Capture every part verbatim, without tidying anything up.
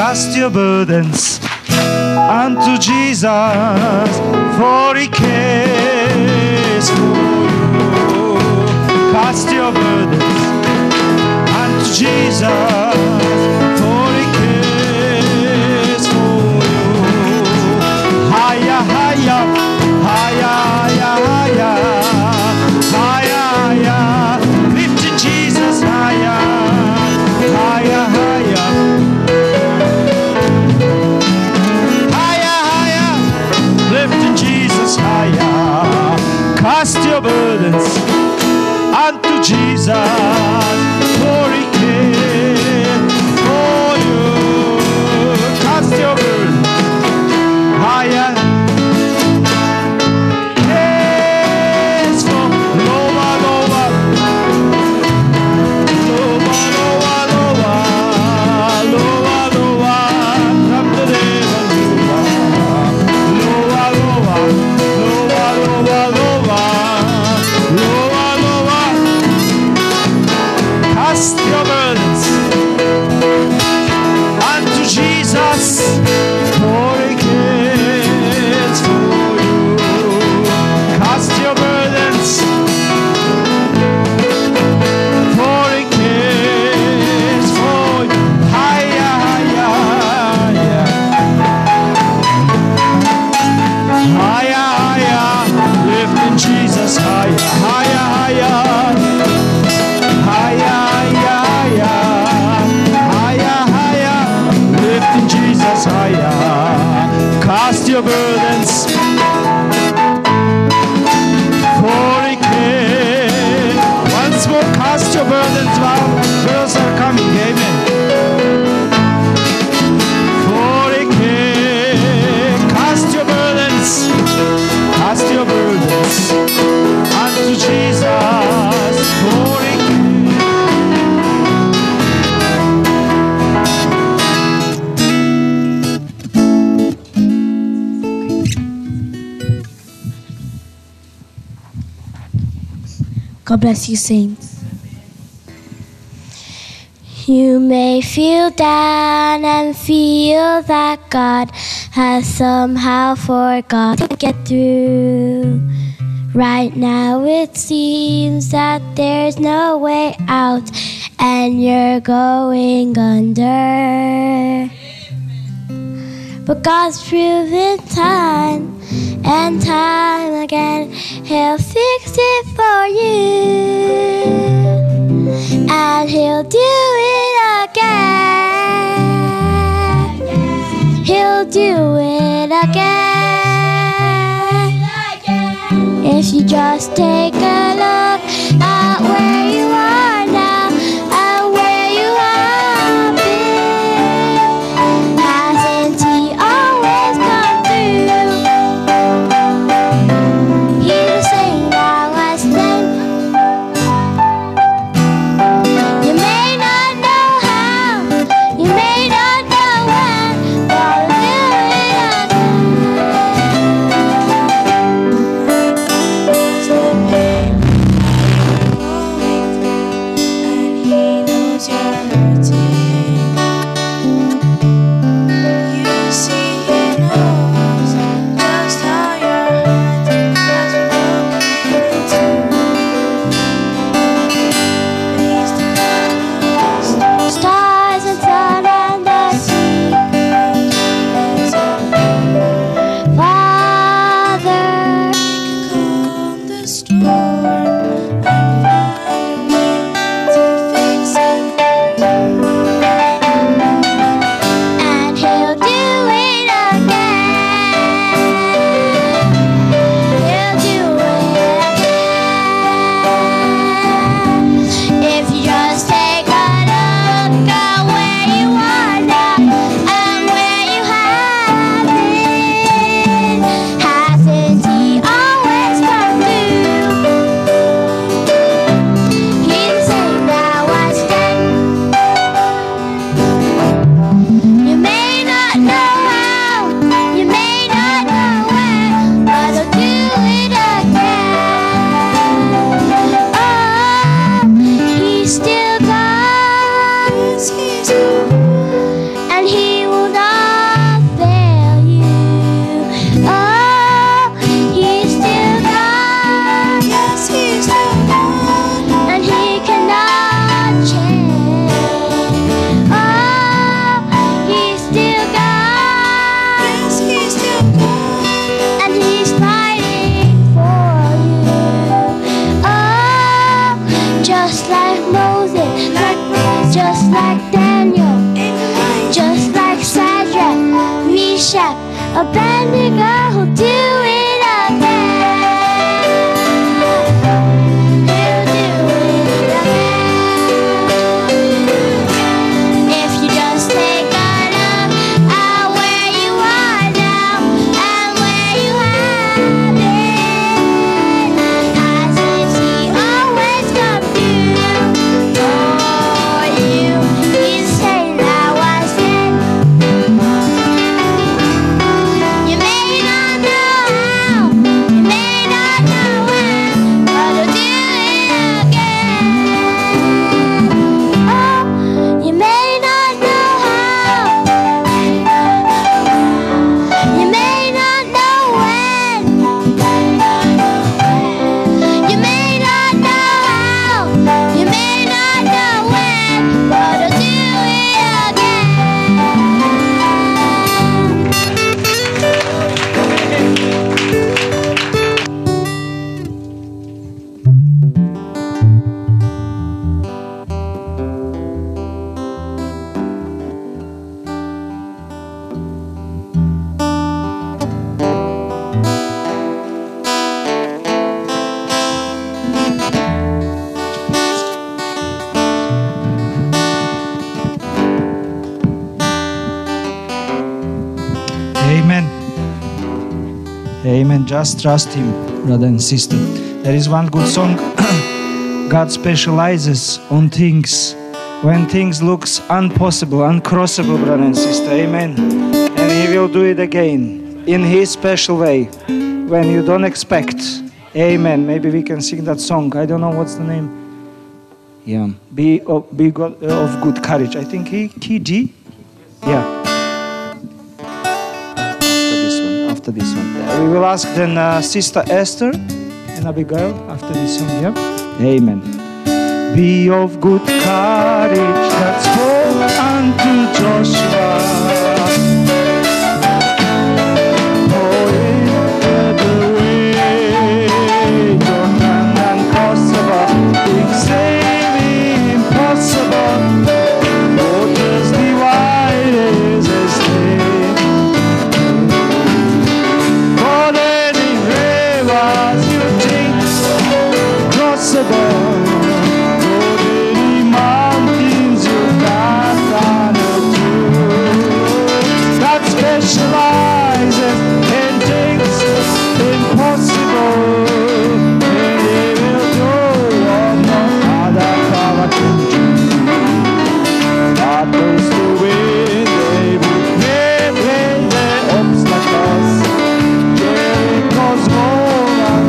Cast your burdens unto Jesus, for He cares for you. Cast your burdens unto Jesus, for He cares for you. Higher, higher, higher, higher, higher, higher, lifting Jesus higher, higher, higher. Lifting Jesus higher. Cast your burdens unto Jesus, for He cares for you. Cast your burdens higher. Cares for lower, lower, lower, lower, lower, lower, lower, from the devil. Lower, lower, lower, lower, lower. Cast your burdens unto Jesus, for He cares for you. Cast your burdens, for He cares for you. Higher, higher, higher. Higher, higher, lifting Jesus higher, higher, higher, higher, higher, higher, higher, lifting Jesus higher. Cast your burdens, for He cares. Once more, cast your burdens. Wow, girls are coming, amen. For He cares. Cast your burdens. Cast your burdens unto Jesus, for He God bless you, saints. You may feel down and feel that God has somehow forgot to get through. Right now it seems that there's no way out and you're going under. But God's proven time and time again, He'll fix it for you, and He'll do it again. He'll do it again. If you just take a look at where you are now and where you have been, hasn't He always come through? He's the same now as then. You may not know how, you may not know when, but He'll do it again. like Daniel, just like Shadrach, Meshach, Abednego, who'll do it again. He'll do it again. If you just take a look at where you are now and where you have been, as if He always come through for you. He's saying that was it. You may not know how, you may not know when, but He'll do it again. Oh, you may not know how, you may not know when, you may not know how, you may not know when, but He'll do it again. Amen. Amen. Just trust Him, brother and sister. There is one good song. God specializes on things when things looks impossible, uncrossable, brother and sister. Amen. And He will do it again in His special way when you don't expect. Amen. Maybe we can sing that song. I don't know what's the name. Yeah. Be of, be God, of good courage. I think he key G. Yeah. After this one. We will ask then uh, Sister Esther and Abigail after this song, yeah? Amen. Be of good courage, that spoke unto Joshua. For in the way, Jordan and Kosovo, things seem impossible. Waters divided as they possible. Any mountains you can't run through. God specializes in things impossible, and He will do what no other power can do. Battles to win, they will make the obstacles. Jericho's gone.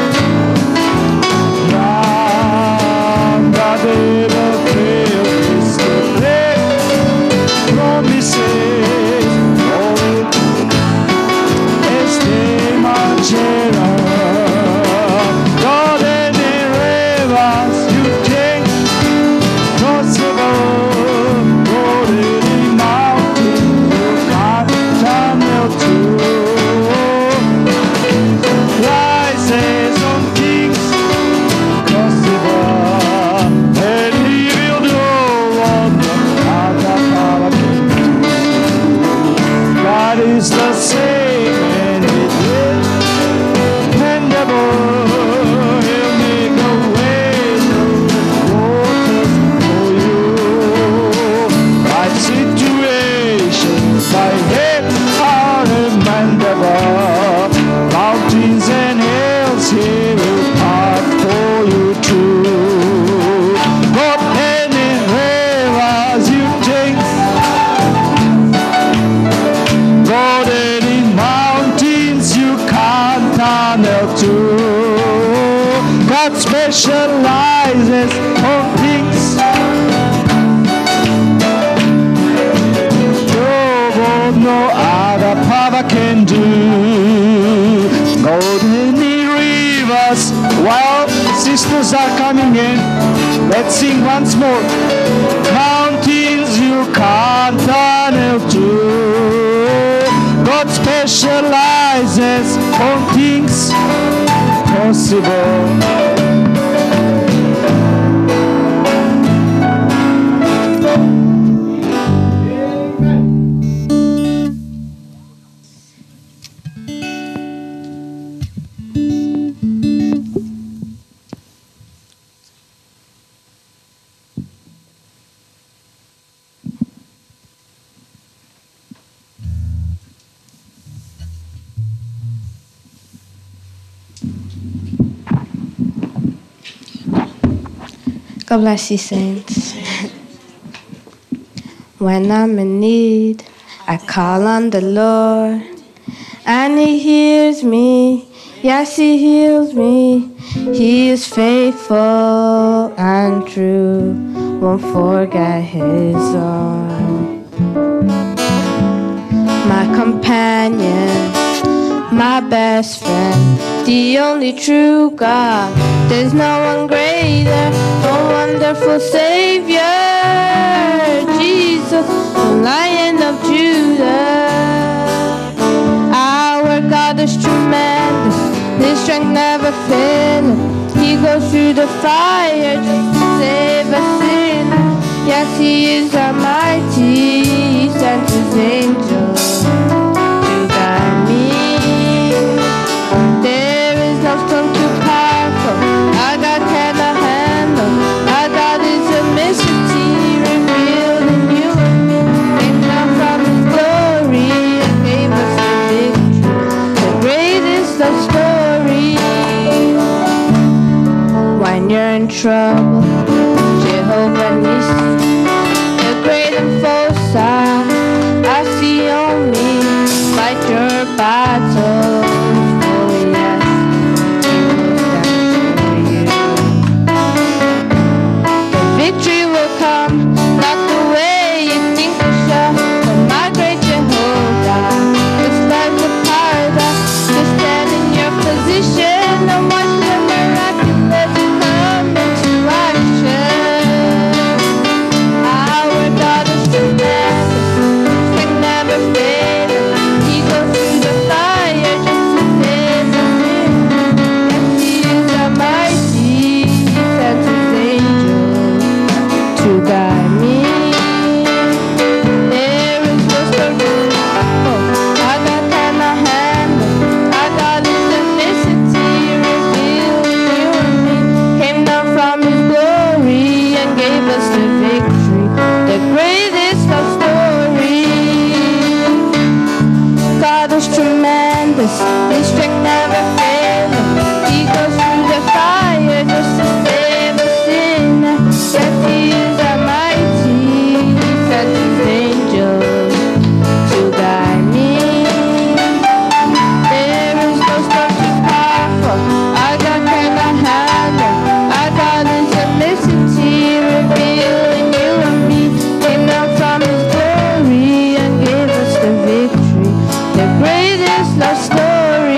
Is the same and it is dependable. He'll make a way through the waters for you. Life situations by Him are amendable. Mountains and hills He will part for you too. But anywhere as you take, God, any mountains you can't tunnel to. God specializes on things no other power can do. Golden rivers, while sisters are coming in, let's sing once more. Mountains you can't tunnel to. God specializes on things possible. God bless you, saints. When I'm in need, I call on the Lord, and He hears me. Yes, He heals me. He is faithful and true, won't forget His own. My companion, my best friend, the only true God. There's no one greater, no wonderful Savior. Jesus, the Lion of Judah. Our God is tremendous, His strength never fails. He goes through the fire just to save a sinner. Yes, He is almighty, He sent His angels to guide me. There is no storm too powerful our God cannot handle. Our God is a mystery revealed in you and me. Came down from His glory and gave us the victory, the greatest of stories. When you're in trouble, Jehovah Nissi, the great and foe, I see only fight your battles. Oh yes, He will stand for you. The victory will come, not the way you think it shall. But my great Jehovah, just like the power that to stand in your position and watch the miraculous come into action. Our God is tremendous, strength never fails. He goes through the fire just to save us in. Yes, He is almighty, He sent His angels to guide me. There is no storm too powerful our God cannot handle. Our God is a mystery revealed in you and me. Came down from His glory and gave us the victory, the greatest of stories. God is tremendous, His strength never fails. He goes through the fire just to save a sinner. Yes, He is almighty, He sent His angels to guide me. There is no storm too powerful our God cannot handle. Our God is a mystery revealed in you and me. Came down from His glory and gave us the victory, the greatest love story.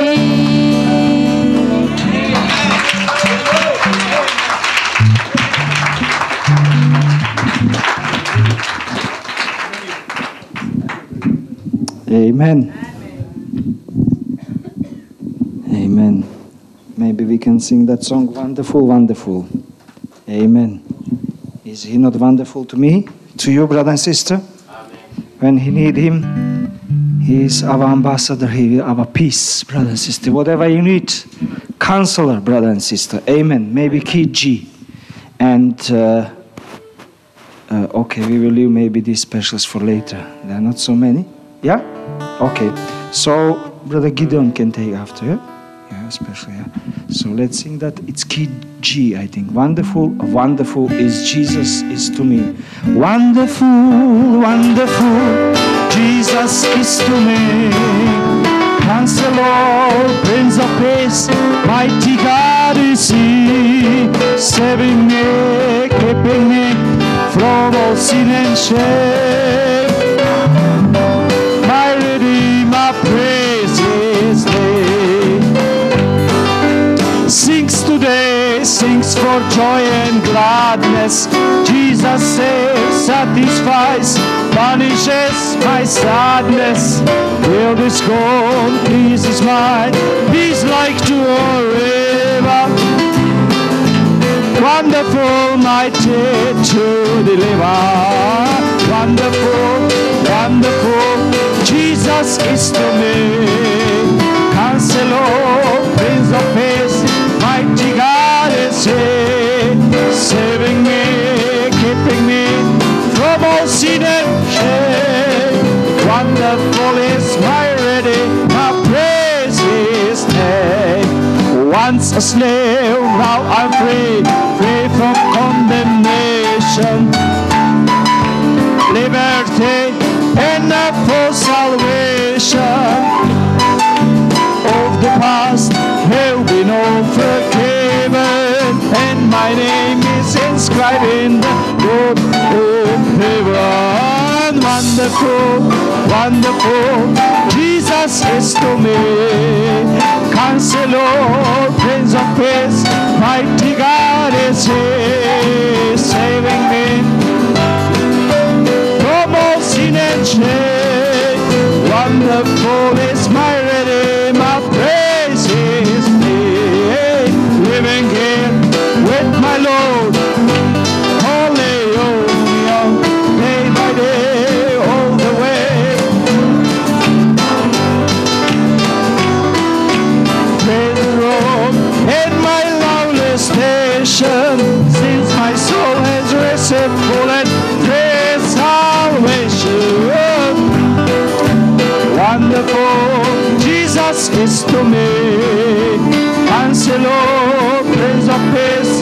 Amen. Amen. Maybe we can sing that song, Wonderful, Wonderful. Amen. Is He not wonderful to me, to you, brother and sister? Amen. When He need Him, He is our ambassador, He is our peace, brother and sister. Whatever you need, counselor, brother and sister. Amen. Maybe key G. And, uh, uh, okay, we will leave maybe these specials for later. There are not so many. Yeah? Okay. So, Brother Gideon can take after, yeah? Yeah, especially, yeah. So let's sing that. It's key G, I think. Wonderful, wonderful is Jesus is to me. Wonderful, wonderful, Jesus is to me. Counselor, Prince of Peace, mighty God is He. Saving me, keeping me from all sin and shame. My Redeemer, praise His name. Sings today, sings for joy and gladness. Jesus saves, satisfies, punishes my sadness. Will this God please His mind? He's like to forever. Wonderful, mighty to deliver. Wonderful, wonderful, Jesus is to me. Counselor, Prince of Peace, mighty God is He. Saving me, keeping me from all sin and shame. Wonderful is my Redeemer, praise His name. Once a slave, now I'm free, free from condemnation. salvation, liberty and for salvation. Of the past have been all forgiven, and my name is inscribed in the book of heaven. Wonderful, wonderful, Jesus is to me. Counselor, Prince of Peace, mighty God is He, saving me from all sin and shame. Wonderful is my Redeemer, praise His name. Living here with my Lord, hallelujah, day by day, all the way. Praise the Lord in my lonely station, since my soul has received full and free salvation. Wonderful, Jesus is to me. Counselor, Prince of Peace,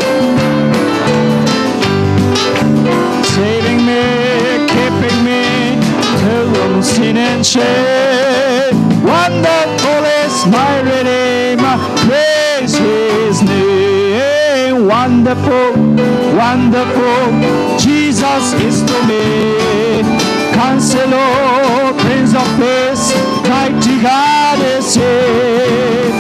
saving me, keeping me from sin and shame. Wonderful is my Redeemer, praise His name. Wonderful, wonderful, Jesus is to me. Counselor, Prince of Peace, mighty God is He.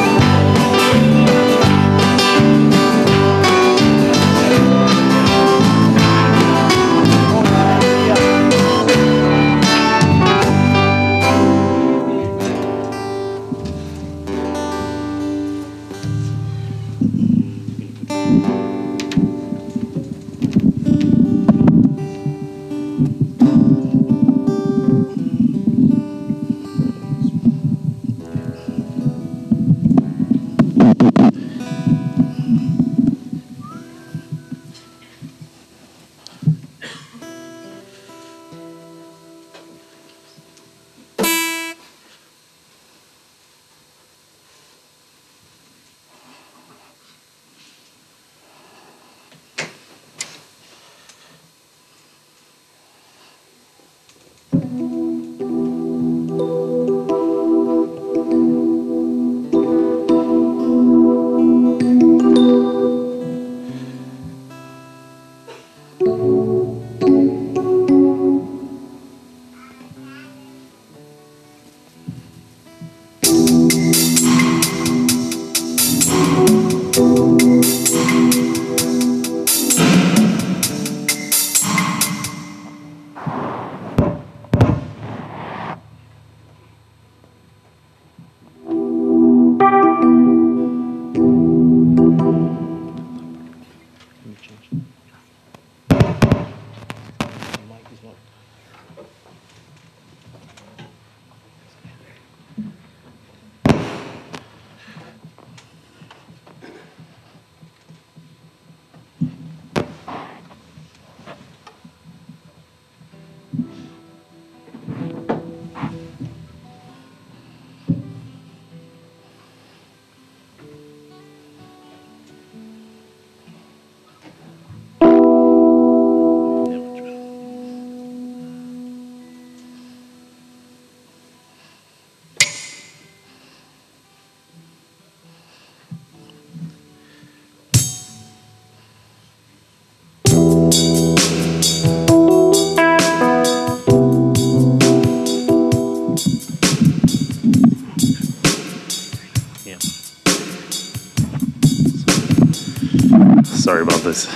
Sorry about this.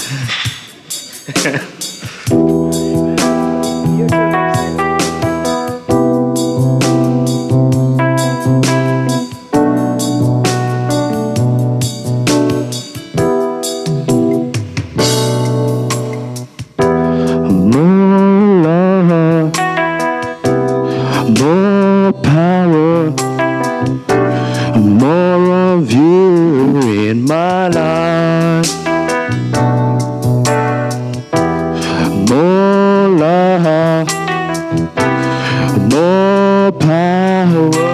More love, more power, more of you in my life. More love, more power,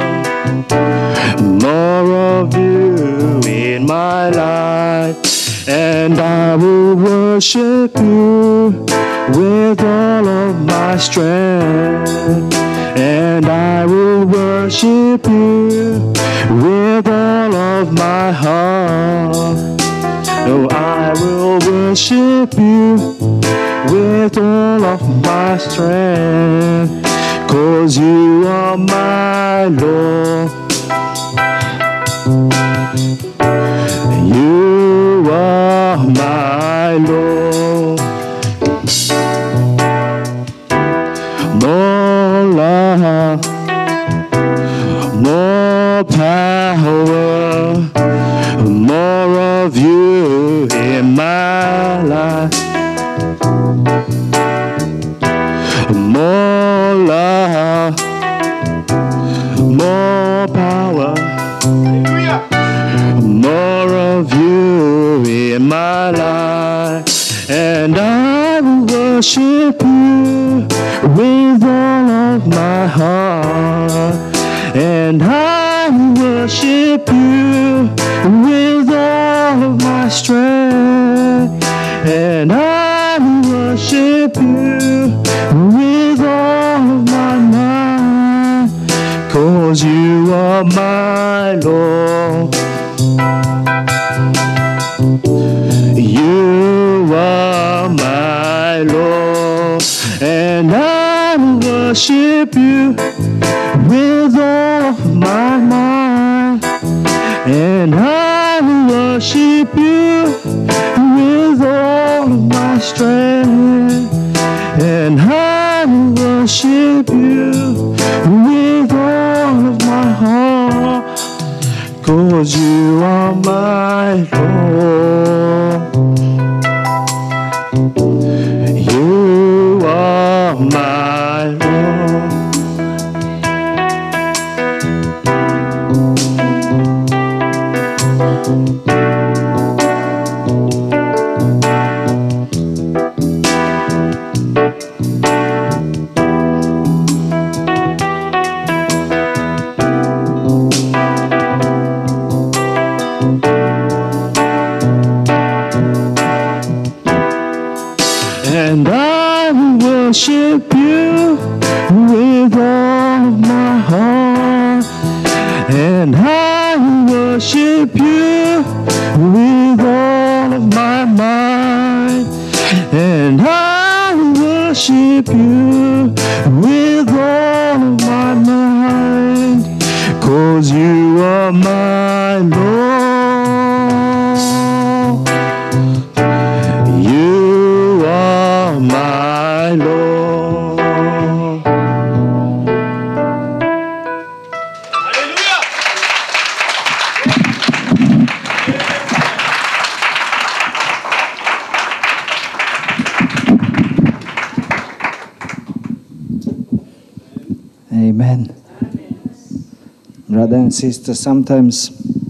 more of you in my life. And I will worship you with all of my strength, and I will worship you with all of my heart. Oh, I will worship you with all of my strength, 'cause you are my Lord. You are my Lord. More love, more power, more of you in my life. More love, more power, more of you in my life, and I will worship you with all of my heart, and I will worship you with all of my strength, and I will worship you with all of my mind, 'cause you are my Lord. You are my Lord, and I will worship you with all of my mind, and I will worship you with all of my strength, and I will worship you with all of my heart, 'cause you are my Lord. You are my Lord. And I will worship you with all of my heart, and I will worship you with all of my mind, and I will worship you with all of my mind, 'cause you are my Lord. You are my Lord. Amen. Brother and sister, sometimes,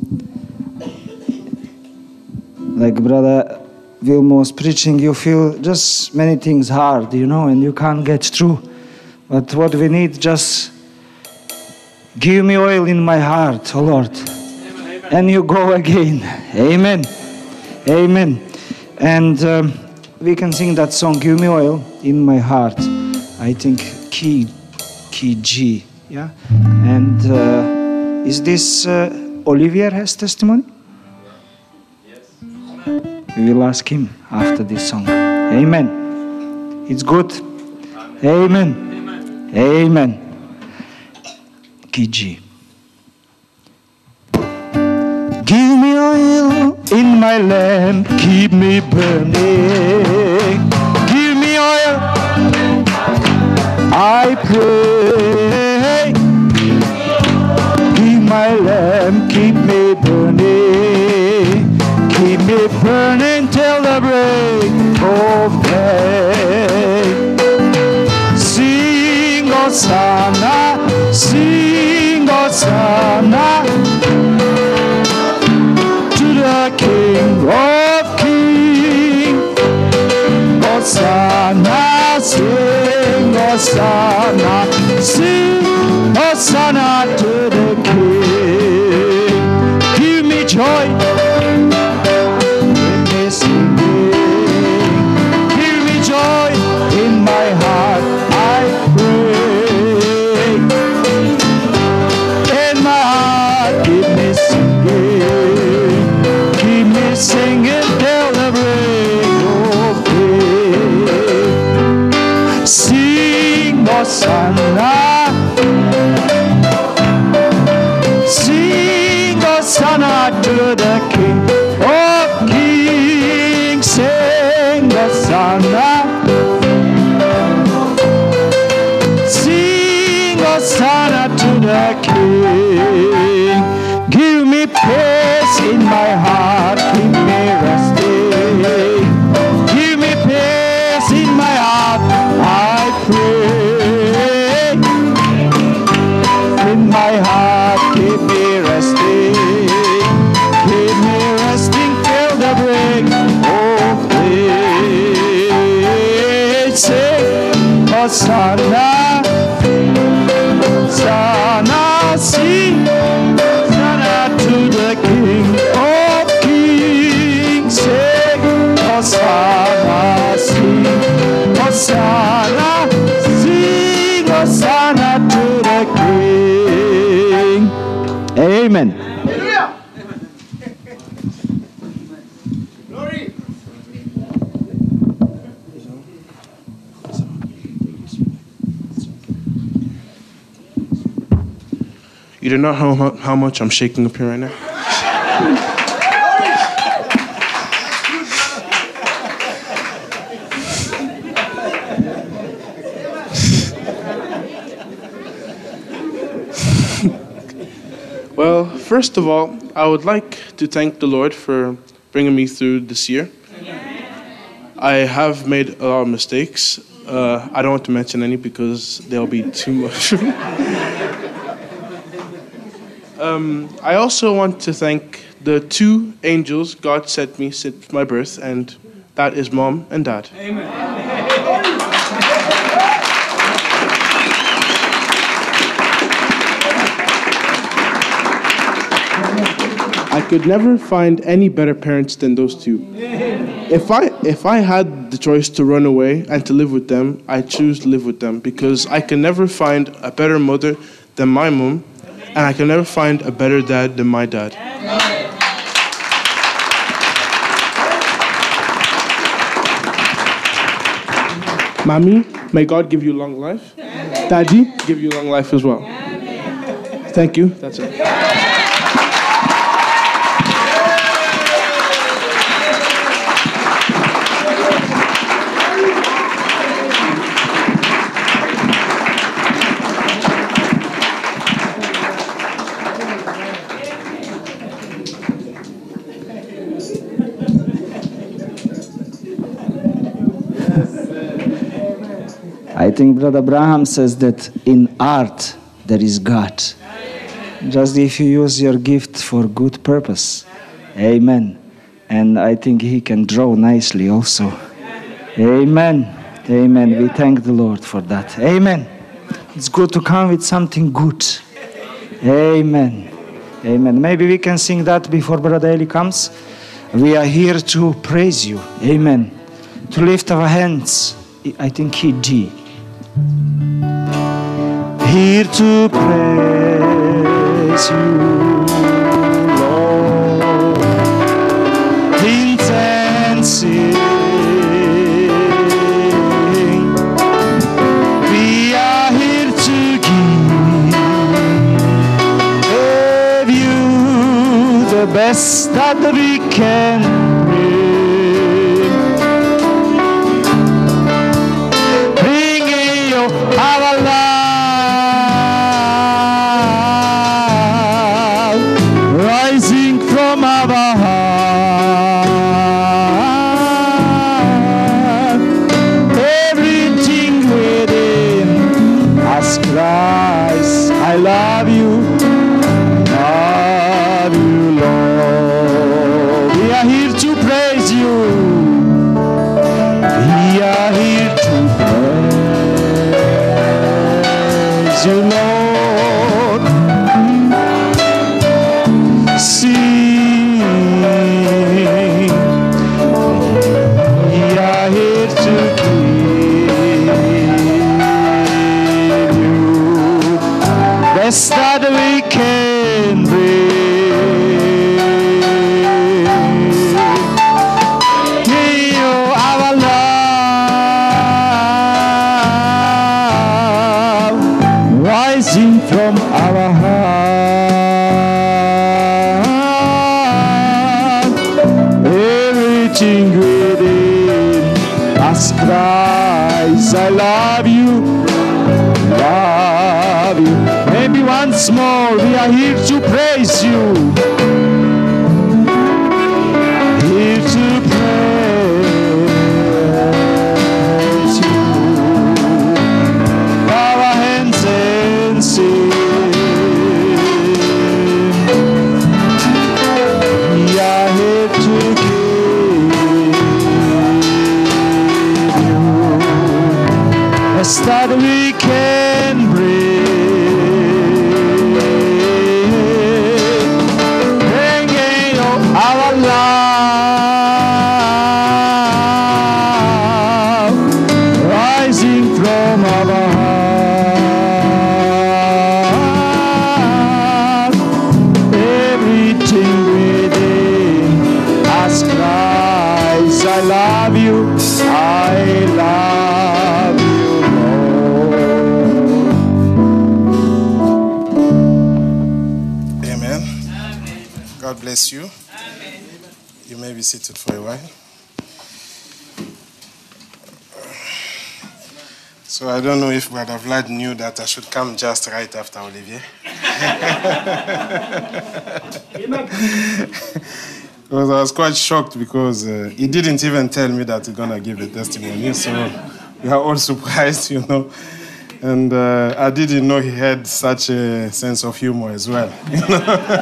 like Brother Wilmo was preaching, you feel just many things hard, you know, and you can't get through. But what we need, just give me oil in my heart, oh Lord. And you go again. Amen. Amen. And um, we can sing that song, Give Me Oil in My Heart. I think key, key G. Yeah. And uh, is this uh, Olivier has testimony? We will ask him after this song. Amen. It's good. Amen. Amen. Amen. Key G. Give me oil in my lamp, keep me burning. Give me oil, I pray. Give my lamp, keep me burning. Keep me burning till the break of day. Sing Hosanna, sing Hosanna to the King of Kings. Hosanna, sing Hosanna, sing Hosanna to the King. Give me joy. Give me joy Hosanna. Sing Hosanna to the King of Kings. Sing Hosanna. Sing Hosanna to the King. Give me peace in my heart. Keep me resting. Give me peace in my heart. I pray. In my heart, keep me resting. Keep me resting till the break of day. Sing Hosanna. Hosanna, sing Hosanna to the King of Kings. Sing Hosanna, sing Hosanna, sing Hosanna to the King. Amen. You do not know how, how much I'm shaking up here right now. Well, first of all, I would like to thank the Lord for bringing me through this year. I have made a lot of mistakes. Uh, I don't want to mention any because they'll be too much. Um, I also want to thank the two angels God sent me since my birth, and that is Mom and Dad. Amen. I could never find any better parents than those two. If I if I had the choice to run away and to live with them, I choose to live with them because I can never find a better mother than my mom. And I can never find a better dad than my dad. Mommy, may God give you long life. Daddy, give you long life as well. Thank you. That's it. I think Brother Abraham says that in art there is God. Just if you use your gift for good purpose. Amen. And I think he can draw nicely also. Amen. Amen. We thank the Lord for that. Amen. It's good to come with something good. Amen. Amen. Maybe we can sing that before Brother Eli comes. We are here to praise you. Amen. To lift our hands. I think he G. Here to praise you, Lord, intensely. We are here to give you the best that we can bring. Bringing you our love. From our heart, everything within us cries, I love you, love you, Lord. We are here to praise you. We are here to praise you, Lord. Best that we can bring. Give you our love. from our heart. Everything within us cries, I love you, love you. Maybe once more, we are here to praise you. Here to praise you. Bow our hands and sing. We are here to give you best that we can bring. Bringing our love rising from our heart. Everything within us cries, I love you, I love you, Lord. Amen. God bless you. You may be seated for a while. So I don't know if Brother Vlad knew that I should come just right after Olivier. Because I was quite shocked because uh, he didn't even tell me that he's going to give a testimony. So we are all surprised, you know. And uh, I didn't know he had such a sense of humor as well. You know?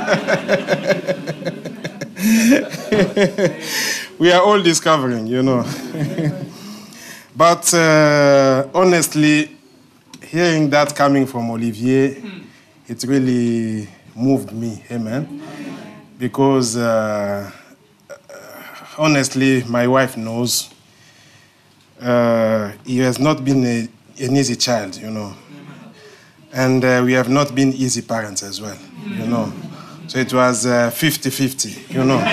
We are all discovering, you know. But uh, honestly, hearing that coming from Olivier, it really moved me, amen. Because uh, honestly, my wife knows uh, he has not been a, an easy child, you know. And uh, we have not been easy parents as well, you know. So it was uh, fifty-fifty, you know.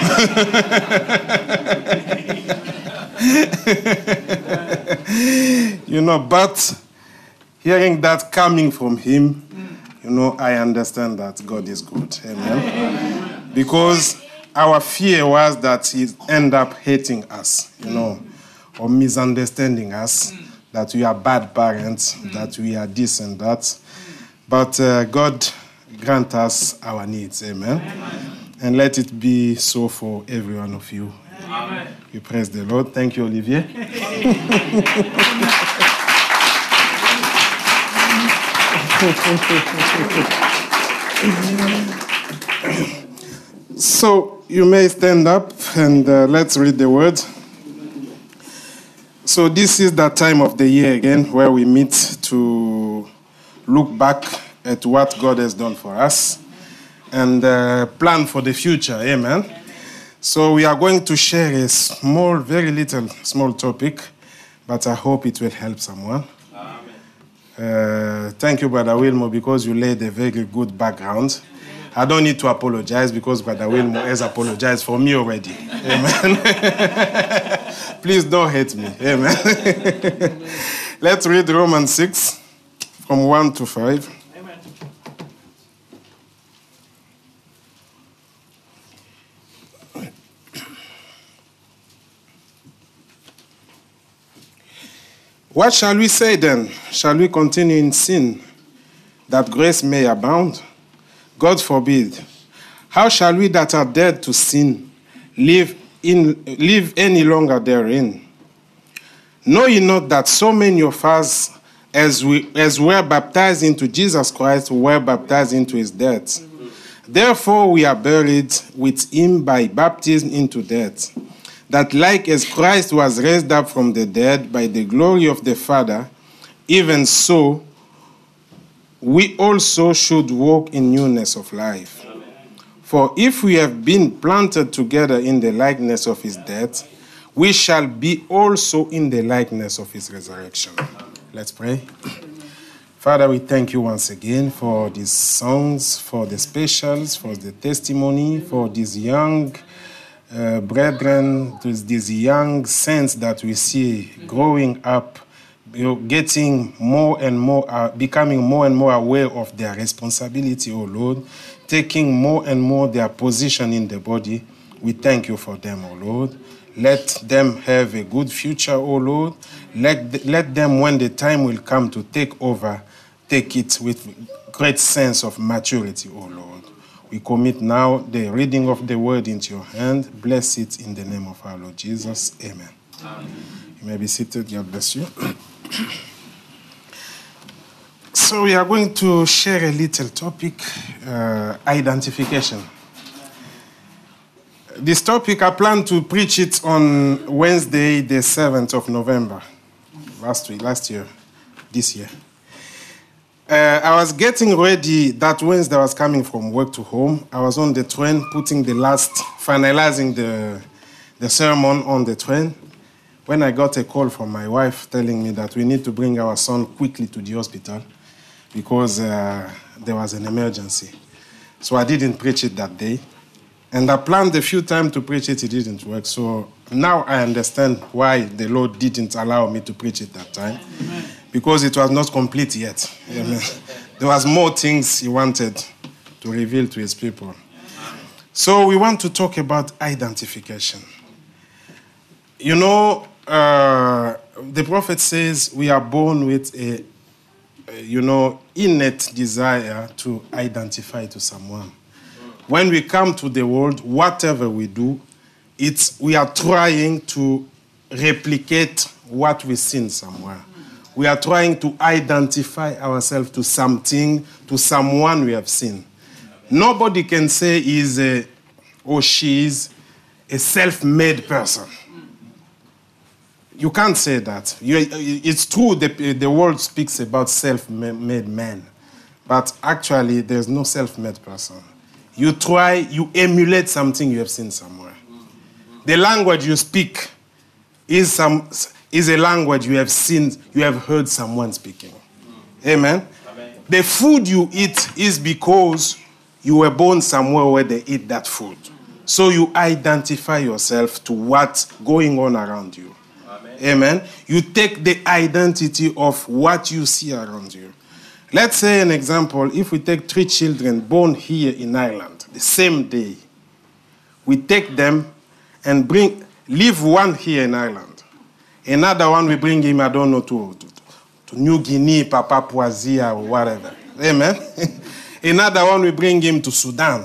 You know, but hearing that coming from him, you know, I understand that God is good. Amen. Because our fear was that he'd end up hating us, you know, or misunderstanding us, that we are bad parents, that we are this and that. But uh, God grant us our needs. Amen. And let it be so for every one of you. Amen. We praise the Lord. Thank you, Olivier. So you may stand up and uh, let's read the word. So this is that time of the year again where we meet to look back at what God has done for us and uh, plan for the future. Amen. So we are going to share a small, very little, small topic, but I hope it will help someone. Uh, thank you, Brother Wilmo, because you laid a very good background. I don't need to apologize because Brother Wilmo has apologized for me already. Amen. Please don't hate me. Amen. Let's read Romans six from one to five. Amen. What shall we say then? Shall we continue in sin that grace may abound? God forbid. How shall we that are dead to sin live in live any longer therein? Know ye not that so many of us as we as were baptized into Jesus Christ were baptized into his death? Therefore we are buried with him by baptism into death, that like as Christ was raised up from the dead by the glory of the Father, even so we also should walk in newness of life. Amen. For if we have been planted together in the likeness of his death, we shall be also in the likeness of his resurrection. Let's pray. Father, we thank you once again for these songs, for the specials, for the testimony, for these young uh, brethren, these young saints that we see growing up you getting more and more, uh, becoming more and more aware of their responsibility, oh Lord, taking more and more their position in the body. We thank you for them, oh Lord. Let them have a good future, oh Lord. Let, the, let them, when the time will come to take over, take it with great sense of maturity, oh Lord. We commit now the reading of the word into your hand. Bless it in the name of our Lord Jesus. Amen. Amen. You may be seated. God bless you. So we are going to share a little topic, uh, identification. This topic, I plan to preach it on Wednesday, the seventh of November, last week, last year, this year. Uh, I was getting ready that Wednesday. I was coming from work to home. I was on the train, putting the last, finalizing the, the sermon on the train, when I got a call from my wife telling me that we need to bring our son quickly to the hospital because uh, there was an emergency. So I didn't preach it that day. And I planned a few times to preach it, it didn't work. So now I understand why the Lord didn't allow me to preach it that time. Amen. Because it was not complete yet. Amen. There was more things he wanted to reveal to his people. So we want to talk about identification. You know, uh, the prophet says we are born with a, a, you know, innate desire to identify to someone. When we come to the world, whatever we do, it's, we are trying to replicate what we've seen somewhere. We are trying to identify ourselves to something, to someone we have seen. Nobody can say he's a, or she is a self-made person. You can't say that. You, it's true the, the world speaks about self-made men, but actually there's no self-made person. You try, you emulate something you have seen somewhere. The language you speak is some is a language you have seen, you have heard someone speaking. Amen? Amen. The food you eat is because you were born somewhere where they eat that food. So you identify yourself to what's going on around you. Amen. Amen? You take the identity of what you see around you. Let's say an example, if we take three children born here in Ireland, the same day, we take them and bring, leave one here in Ireland. Another one, we bring him, I don't know, to, to, to New Guinea, Papua, or whatever. Amen? Another one, we bring him to Sudan.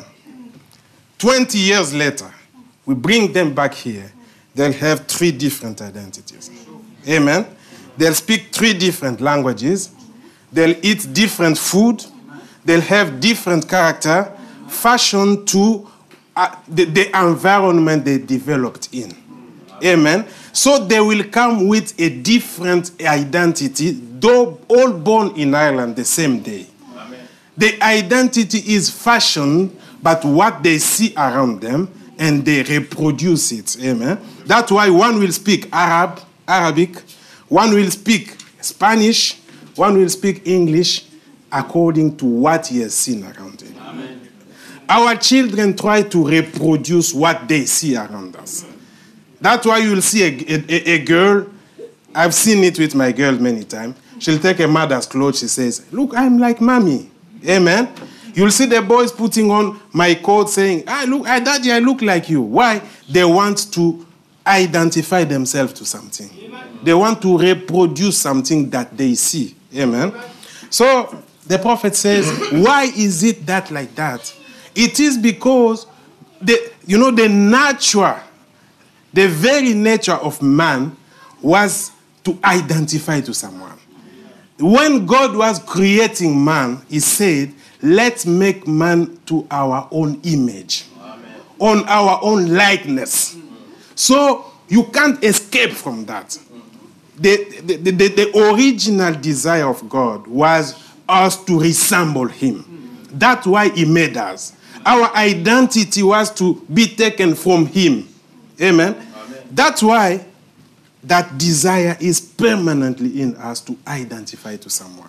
twenty years later, we bring them back here. They'll have three different identities. Amen? They'll speak three different languages. They'll eat different food. They'll have different character, fashioned to uh, the, the environment they developed in. Amen. So they will come with a different identity, though all born in Ireland the same day. Amen. The identity is fashioned by what they see around them, and they reproduce it. Amen. That's why one will speak Arab, Arabic, one will speak Spanish, one will speak English according to what he has seen around him. Amen. Our children try to reproduce what they see around us. That's why you will see a, a, a girl, I've seen it with my girl many times. She'll take a mother's clothes, she says, look, I'm like mommy. Amen. You'll see the boys putting on my coat saying, ah, look, ah, daddy, I look like you. Why? They want to identify themselves to something. Amen. They want to reproduce something that they see. Amen. Amen. So the prophet says, why is it that like that? It is because, the, you know, the natural, the very nature of man was to identify to someone. When God was creating man, he said, let's make man to our own image, Amen. On our own likeness. Mm-hmm. So you can't escape from that. Mm-hmm. The, the, the, the original desire of God was us to resemble him. Mm-hmm. That's why he made us. Our identity was to be taken from him. Amen? Amen. That's why that desire is permanently in us to identify to someone.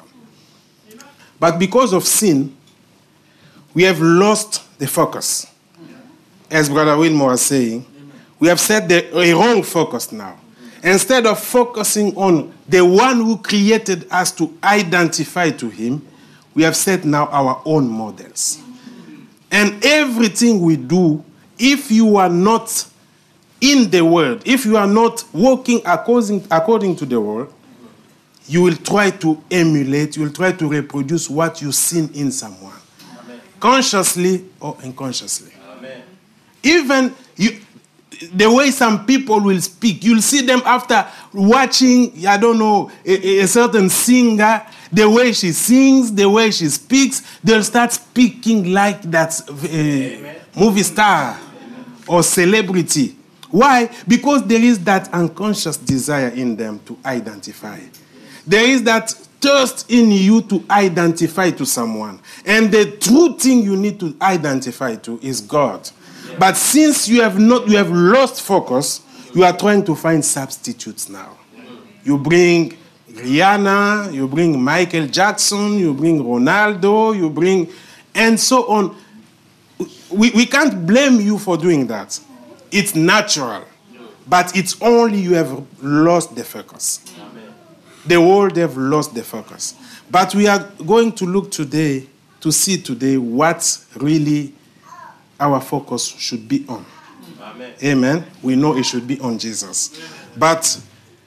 But because of sin, we have lost the focus. As Brother Wilmore was saying, we have set the a wrong focus now. instead of focusing on the one who created us to identify to him, we have set now our own models. And everything we do, if you are not in the world, if you are not walking according, according to the world, you will try to emulate, you will try to reproduce what you've seen in someone. Amen. Consciously or unconsciously. Amen. Even you, the way some people will speak, you'll see them after watching, I don't know, a, a certain singer, the way she sings, the way she speaks, they'll start speaking like that uh, movie star or celebrity. Why? Because there is that unconscious desire in them to identify. There is that thirst in you to identify to someone. And the true thing you need to identify to is God. Yeah. But since you have not, you have lost focus, you are trying to find substitutes now. You bring Rihanna, you bring Michael Jackson, you bring Ronaldo, you bring, and so on. We, we can't blame you for doing that. It's natural. But it's only you have lost the focus. The world have lost the focus. But we are going to look today, to see today what really our focus should be on. Amen. Amen. We know it should be on Jesus. But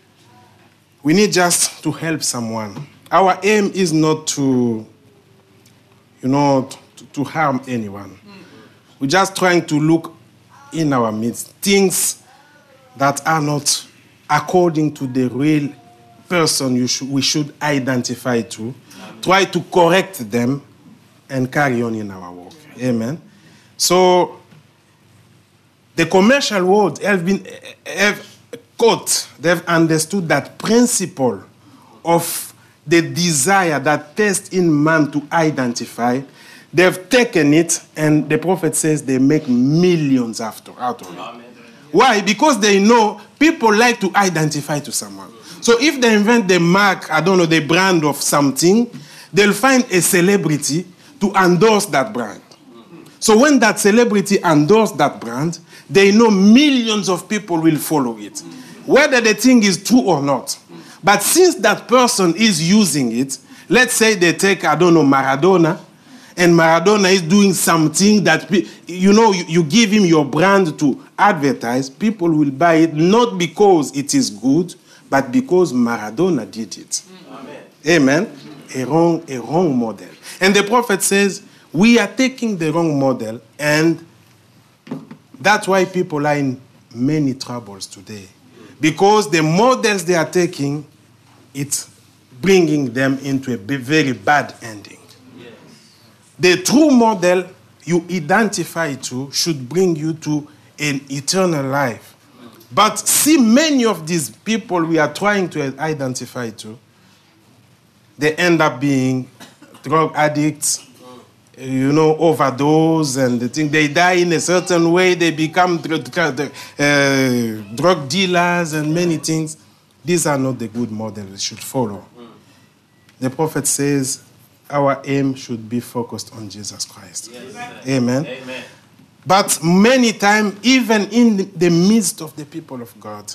we need just to help someone. Our aim is not to, you know, to, to harm anyone. We're just trying to look in our midst things that are not according to the real person you should, we should identify to, Amen. Try to correct them, and carry on in our work. Amen. So the commercial world have been have caught, they've understood that principle of the desire, that taste in man to identify. They've taken it, and the prophet says they make millions after out of it. Amen. Why? Because they know people like to identify to someone. So if they invent the mark, I don't know, the brand of something, they'll find a celebrity to endorse that brand. So when that celebrity endorses that brand, they know millions of people will follow it, whether the thing is true or not. But since that person is using it, let's say they take, I don't know, Maradona, and Maradona is doing something that, you know, you, you give him your brand to advertise, people will buy it not because it is good, but because Maradona did it. Amen. Amen. A wrong, a wrong model. And the prophet says, we are taking the wrong model, and that's why people are in many troubles today. Because the models they are taking, it's bringing them into a very bad ending. Yes. The true model you identify to should bring you to an eternal life. But see, many of these people we are trying to identify to, they end up being drug addicts, you know, overdose and the thing. They die in a certain way. They become drug, uh, drug dealers and many things. These are not the good models we should follow. The prophet says our aim should be focused on Jesus Christ. Yes. Amen. Amen. But many times, even in the midst of the people of God,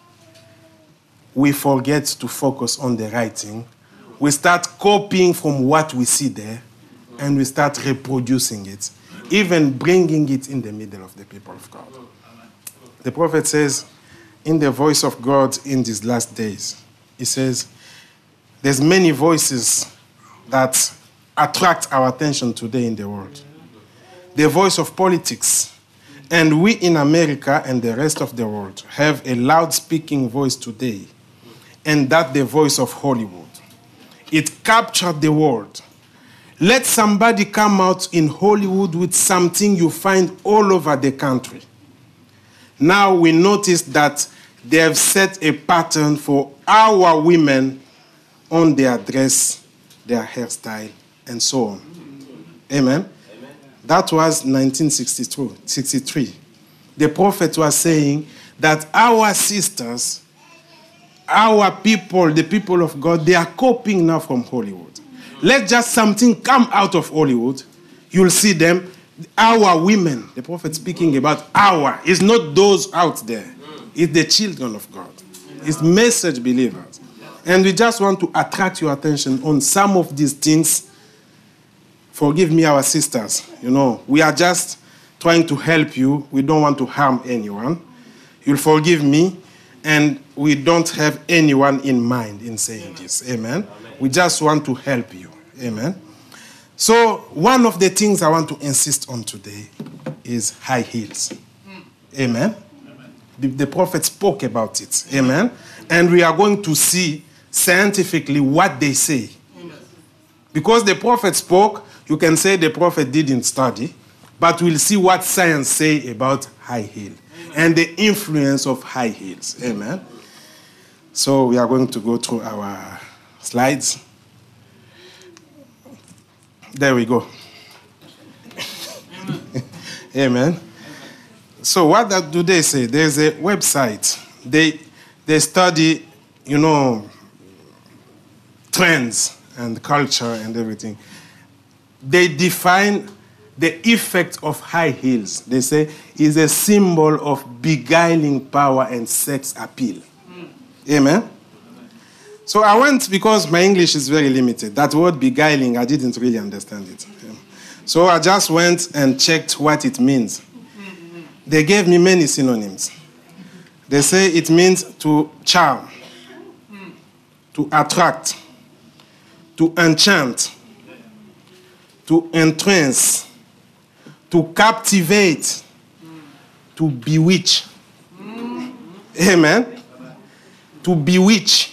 we forget to focus on the right thing. We start copying from what we see there, and we start reproducing it, even bringing it in the middle of the people of God. The prophet says, in the voice of God in these last days, he says, there's many voices that attract our attention today in the world. The voice of politics. And we in America and the rest of the world have a loud-speaking voice today, and that's the voice of Hollywood. It captured the world. Let somebody come out in Hollywood with something you find all over the country. Now we notice that they have set a pattern for our women on their dress, their hairstyle, and so on. Amen? That was nineteen sixty-three. The prophet was saying that our sisters, our people, the people of God, they are copying now from Hollywood. Let just something come out of Hollywood, you'll see them, our women, the prophet speaking about our, it's not those out there, it's the children of God. It's message believers. And we just want to attract your attention on some of these things. Forgive me, our sisters. You know, we are just trying to help you. We don't want to harm anyone. You'll forgive me. And we don't have anyone in mind in saying this. Amen? Amen. We just want to help you. Amen? So one of the things I want to insist on today is high heels. Amen? Amen. The, the prophet spoke about it. Amen? And we are going to see scientifically what they say. Amen. Because the prophet spoke, you can say the prophet didn't study, but we'll see what science say about high heel. Amen. And the influence of high heels. Amen? So we are going to go through our slides. There we go. Amen. Amen. So what that do they say? There's a website. They they study, you know, trends and culture and everything. They define the effect of high heels. They say is a symbol of beguiling power and sex appeal. Mm. Amen. So I went, because my English is very limited. That word beguiling, I didn't really understand it. So I just went and checked what it means. They gave me many synonyms. They say it means to charm, to attract, to enchant, to entrance, to captivate, to bewitch. Amen? To bewitch.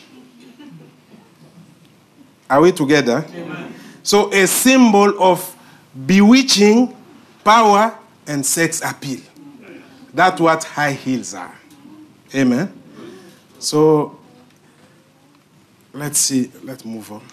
Are we together? Amen. So a symbol of bewitching power and sex appeal. That's what high heels are. Amen. So let's see. Let's move on.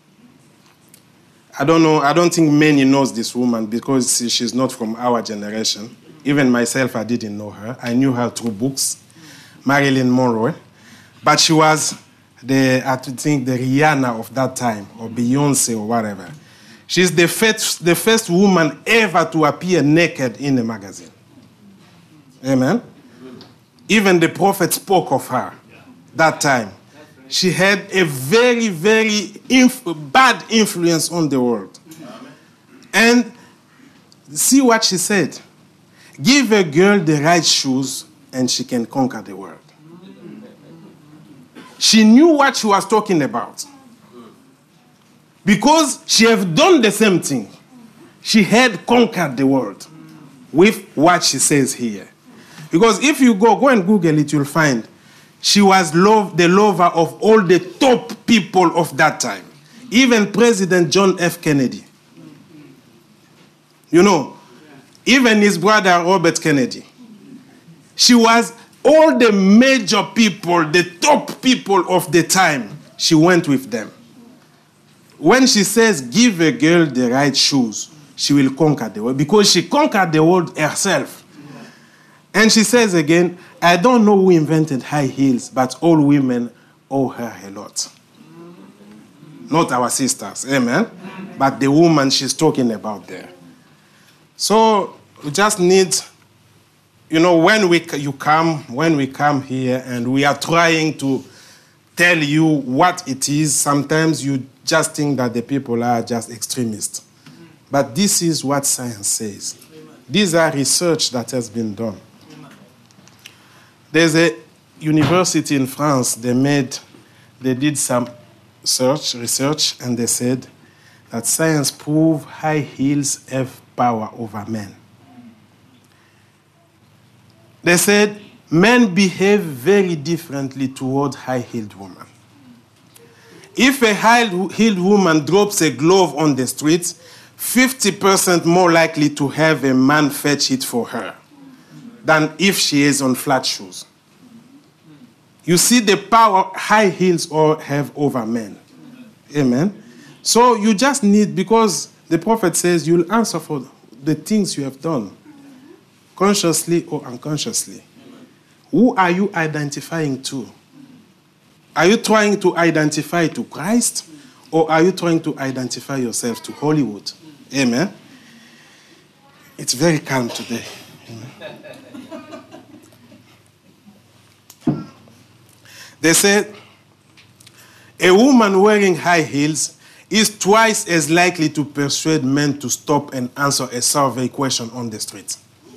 I don't know. I don't think many knows this woman because she's not from our generation. Even myself, I didn't know her. I knew her through books. Marilyn Monroe. But she was the, I think, the Rihanna of that time, or Beyonce or whatever. She's the first, the first woman ever to appear naked in a magazine. Amen? Even the prophet spoke of her that time. She had a very, very inf- bad influence on the world. And see what she said. Give a girl the right shoes and she can conquer the world. She knew what she was talking about. Because she had done the same thing. She had conquered the world with what she says here. Because if you go, go and Google it, you'll find she was love, the lover of all the top people of that time. Even President John F. Kennedy. You know, even his brother Robert Kennedy. She was all the major people, the top people of the time, she went with them. When she says, give a girl the right shoes, she will conquer the world. Because she conquered the world herself. Yeah. And she says again, I don't know who invented high heels, but all women owe her a lot. Not our sisters, amen? But the woman she's talking about there. So we just need... You know, when we you come, when we come here and we are trying to tell you what it is, sometimes you just think that the people are just extremists. But this is what science says. These are research that has been done. There's a university in France, they made, they did some search, research, and they said that science proves high heels have power over men. They said men behave very differently toward high-heeled women. If a high-heeled woman drops a glove on the streets, fifty percent more likely to have a man fetch it for her than if she is on flat shoes. You see the power high heels have over men. Amen? So you just need, because the prophet says you'll answer for the things you have done. Consciously or unconsciously. Who are you identifying to? Are you trying to identify to Christ? Or are you trying to identify yourself to Hollywood? Amen? It's very calm today. Amen. They said, a woman wearing high heels is twice as likely to persuade men to stop and answer a survey question on the street.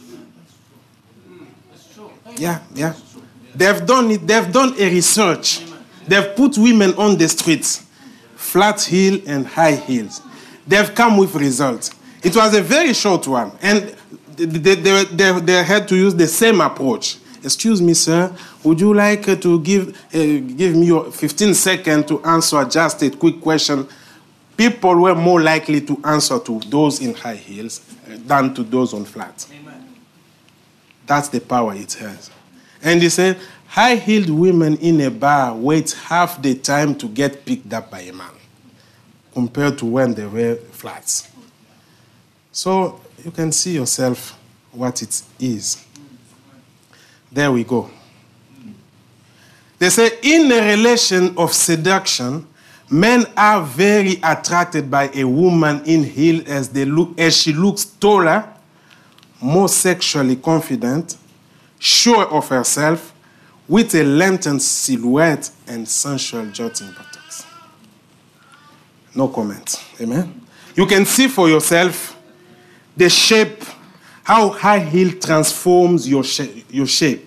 Yeah, yeah. They've done it. They've done a research. They've put women on the streets, flat heel and high heels. They've come with results. It was a very short one, and they, they, they, they had to use the same approach. Excuse me, sir, would you like uh, to give uh, give me your fifteen seconds to answer just a quick question? People were more likely to answer to those in high heels than to those on flat. Amen. That's the power it has. And he said, high-heeled women in a bar wait half the time to get picked up by a man compared to when they wear flats. So you can see yourself what it is. There we go. They say, in a relation of seduction, men are very attracted by a woman in heels as they look, as she looks taller, more sexually confident, sure of herself, with a lengthened silhouette and sensual jutting buttocks. No comment. Amen. You can see for yourself the shape, how high heel transforms your, sh- your shape.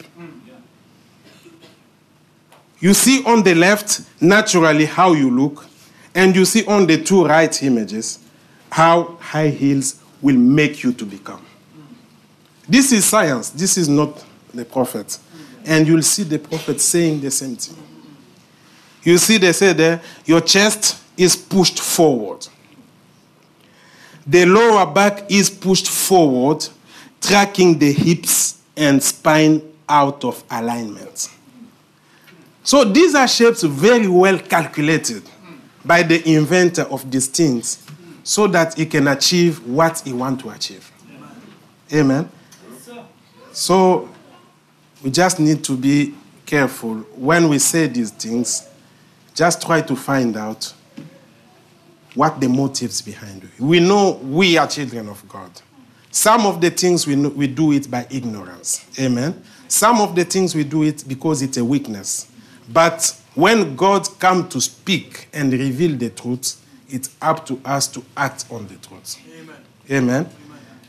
You see on the left, naturally, how you look, and you see on the two right images, how high heels will make you to become. This is science. This is not the prophet. And you'll see the prophet saying the same thing. You see, they say there, your chest is pushed forward. The lower back is pushed forward, tracking the hips and spine out of alignment. So these are shapes very well calculated by the inventor of these things so that he can achieve what he wants to achieve. Amen? So we just need to be careful. When we say these things, just try to find out what the motives behind it. We know we are children of God. Some of the things we, know, we do it by ignorance. Amen? Some of the things we do it because it's a weakness. But when God comes to speak and reveal the truth, it's up to us to act on the truth. Amen. Amen. Amen.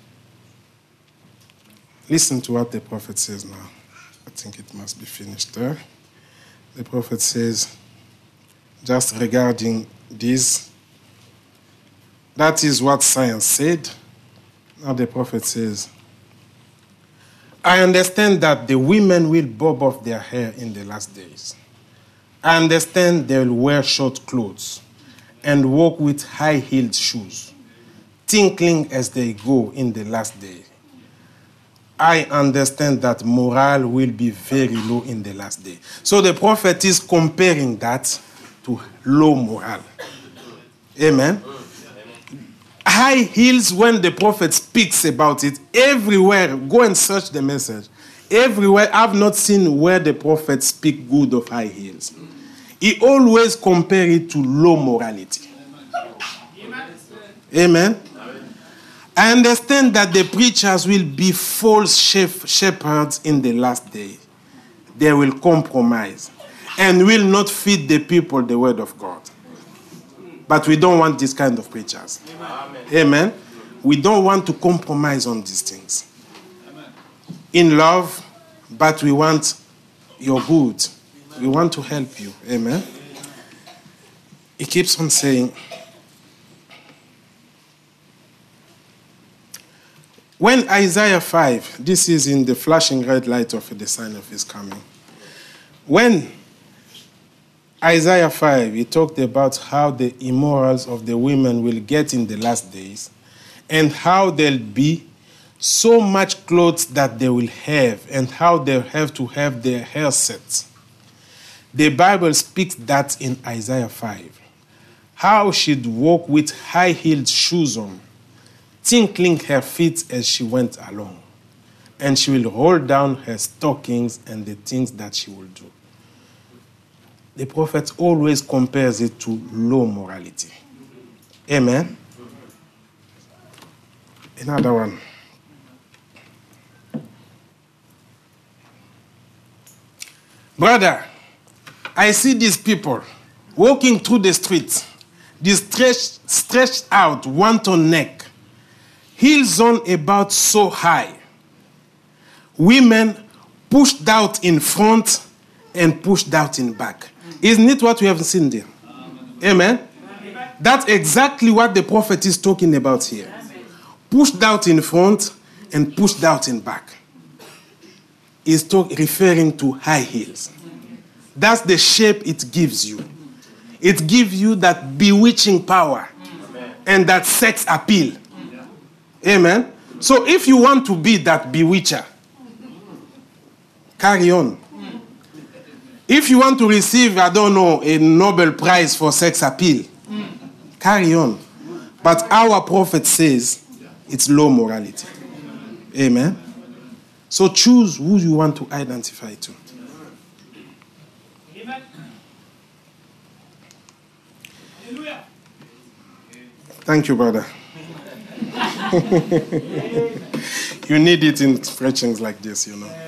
Listen to what the prophet says now. I think it must be finished there. The prophet says, just regarding this, that is what science said. Now the prophet says, I understand that the women will bob off their hair in the last days. I understand they will wear short clothes and walk with high-heeled shoes, tinkling as they go in the last day. I understand that morale will be very low in the last day. So the prophet is comparing that to low morale. Amen? High heels, when the prophet speaks about it, everywhere, go and search the message. Everywhere, I've not seen where the prophet speak good of high heels. He always compare it to low morality. Amen? I understand that the preachers will be false shepherds in the last day. They will compromise and will not feed the people the word of God. But we don't want this kind of preachers. Amen? Amen? We don't want to compromise on these things. In love, but we want your good. We want to help you. Amen? He keeps on saying, when Isaiah five, this is in the flashing red light of the sign of his coming. When Isaiah five, he talked about how the immorals of the women will get in the last days and how there'll be so much clothes that they will have and how they'll have to have their hair set. The Bible speaks that in Isaiah five. How she'd walk with high-heeled shoes on, tinkling her feet as she went along. And she will roll down her stockings and the things that she will do. The prophet always compares it to low morality. Amen? Another one. Brother, I see these people walking through the streets, this stretched, stretched out, wanton neck, heels on about so high. Women pushed out in front and pushed out in back. Isn't it what we have seen there? Amen? That's exactly what the prophet is talking about here. Pushed out in front and pushed out in back. He's talk, referring to high heels. That's the shape it gives you. It gives you that bewitching power and that sex appeal. Amen? So if you want to be that bewitcher, carry on. If you want to receive, I don't know, a Nobel Prize for sex appeal, carry on. But our prophet says it's low morality. Amen? So choose who you want to identify to. Thank you, brother. You need it in preachings like this, you know.